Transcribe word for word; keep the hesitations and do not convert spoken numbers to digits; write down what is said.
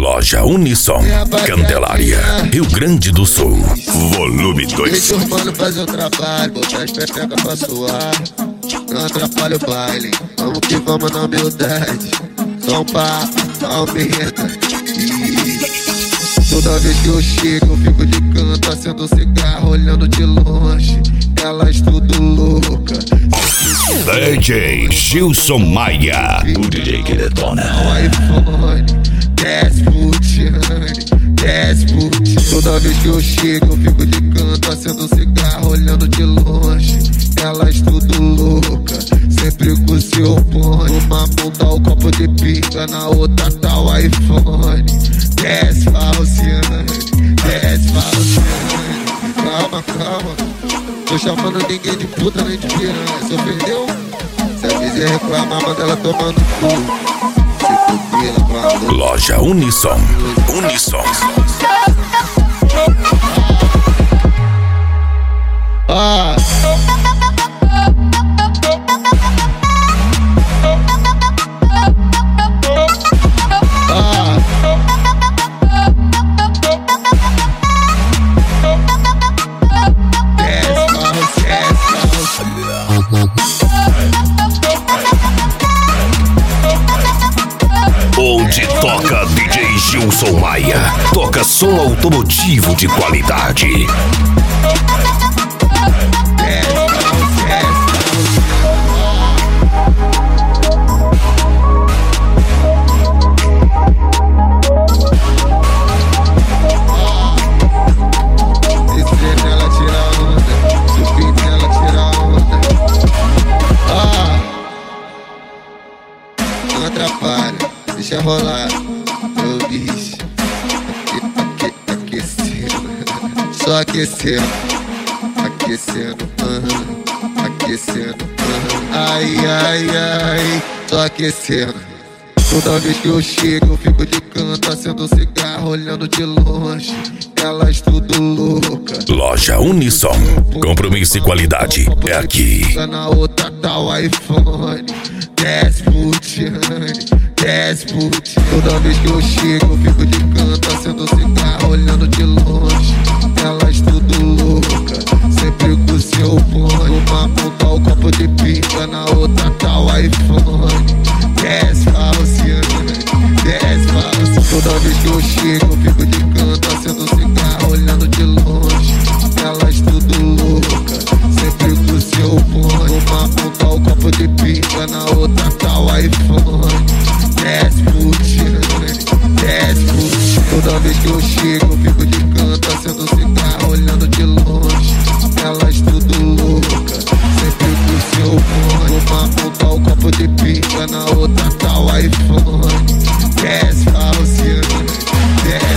Loja Unissom, Candelária, Rio Grande do Sul. Volume dois. Deixa o mano fazer o trabalho, botar as pepecas pra suar. Não atrapalha o baile, vamos que vamos na humildade. Só um papo, aumenta. Toda vez que eu chego, eu fico de canto, acendo cigarro, olhando de longe. Elas tudo louca. D J Gilson Maia, o D J que detona. O iPhone, desce putiane, desce putiane. Toda vez que eu chego, eu fico de canto, acendo cigarro, olhando de longe. Elas tudo louca, sempre com seu fone. Uma mão dá o copo de pinga, na outra tá o iPhone. Desce falciane, desce falciane. Calma, calma, tô chamando ninguém de puta nem de piranha. Se ofendeu? Se a vizinha reclamar, manda ela tomar no cu. Se copila, manda. Loja Unissom, Unissom. Ah. Onde toca D J Gilson Maia, toca som automotivo de qualidade. Não atrapalha, deixa rolar, meu bicho. Aqui, aqui, aquecendo, só aquecendo, aquecendo, uh-huh, aquecendo, uh-huh. Ai, ai, ai, só aquecendo. Toda vez que eu chego, eu fico de canto, acendo cigarro, olhando de longe. Elas tudo louca. Loja Unissom, compromisso e qualidade é aqui. Na outra tá o iPhone. Desce putiane, desce putiane. Toda vez que eu chego, eu fico de canto, acendo cigarro, olhando de longe. Elas tudo louca, sempre com seu fone. Uma mão tá o copo de pinga, na outra tá o iPhone. Desce falciane, desce falciane. Toda vez que eu chego, eu fico de canto, acendo cigarro, olhando de longe. Elas tudo louca, sempre com seu fone. Uma mão tá o copo de pinga, na outra tá o iPhone. Desce putiane, desce putiane. Toda vez que eu chego, eu fico de canto, acendo cigarro, olhando de longe. Elas tudo louca, sempre com seu fone. Uma mão tá o copo de pinga, na outra tá o iPhone. Desce falciane, desce.